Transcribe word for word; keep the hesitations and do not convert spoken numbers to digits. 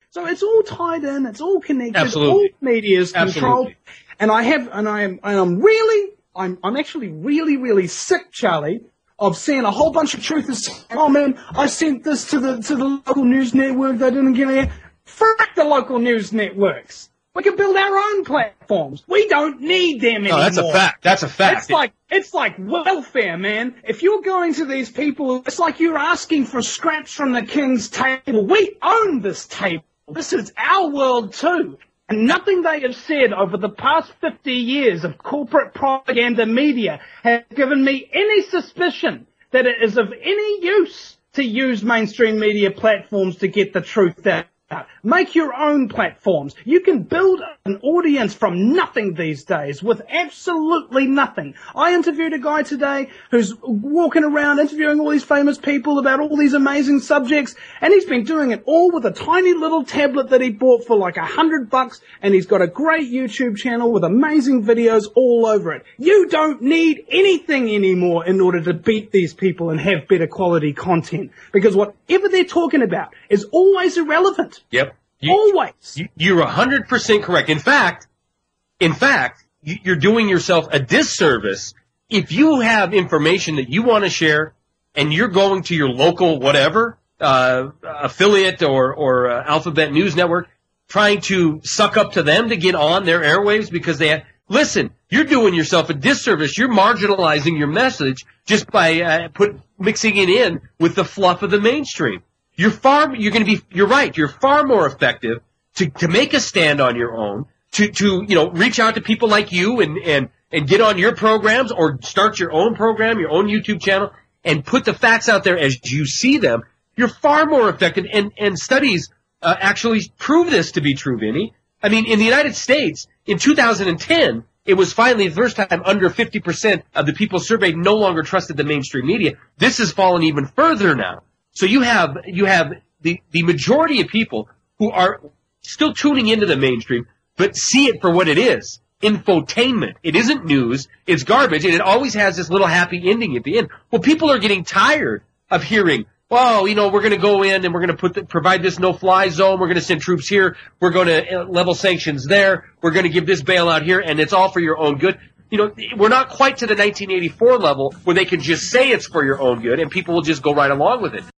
So it's all tied in. It's all connected. Absolutely. All media is controlled. Absolutely. And I have, and I am, and I'm really, I'm, I'm actually really, really sick, Charlie, of seeing a whole bunch of truthers saying, oh man, I sent this to the, to the local news network. They didn't get it. Fuck the local news networks. We can build our own platforms. We don't need them anymore. No, that's a fact. That's a fact. It's like, it's like welfare, man. If you're going to these people, it's like you're asking for scraps from the king's table. We own this table. This is our world too. And nothing they have said over the past fifty years of corporate propaganda media has given me any suspicion that it is of any use to use mainstream media platforms to get the truth out. Make your own platforms. You can build an audience from nothing these days, with absolutely nothing. I interviewed a guy today who's walking around interviewing all these famous people about all these amazing subjects, and he's been doing it all with a tiny little tablet that he bought for like a hundred bucks, and he's got a great YouTube channel with amazing videos all over it. You don't need anything anymore in order to beat these people and have better quality content, because whatever they're talking about is always irrelevant. Yep. You, Always. You, you're one hundred percent correct. In fact, in fact, you're doing yourself a disservice if you have information that you want to share and you're going to your local whatever, uh, affiliate or, or uh, Alphabet News Network trying to suck up to them to get on their airwaves because they have, listen, you're doing yourself a disservice. You're marginalizing your message just by uh, put mixing it in with the fluff of the mainstream. You're far, you're going to be, you're right, you're far more effective to, to make a stand on your own, to, to, you know, reach out to people like you and, and, and get on your programs or start your own program, your own YouTube channel, and put the facts out there as you see them. You're far more effective, and, and studies uh, actually prove this to be true, Vinny. I mean, in the United States, in two thousand ten, it was finally the first time under fifty percent of the people surveyed no longer trusted the mainstream media. This has fallen even further now. So you have you have the, the majority of people who are still tuning into the mainstream, but see it for what it is, infotainment. It isn't news, it's garbage, and it always has this little happy ending at the end. Well, people are getting tired of hearing, well, you know, we're going to go in and we're going to put the, provide this no-fly zone, we're going to send troops here, we're going to level sanctions there, we're going to give this bailout here, and it's all for your own good. You know, we're not quite to the nineteen eighty-four level where they can just say it's for your own good and people will just go right along with it.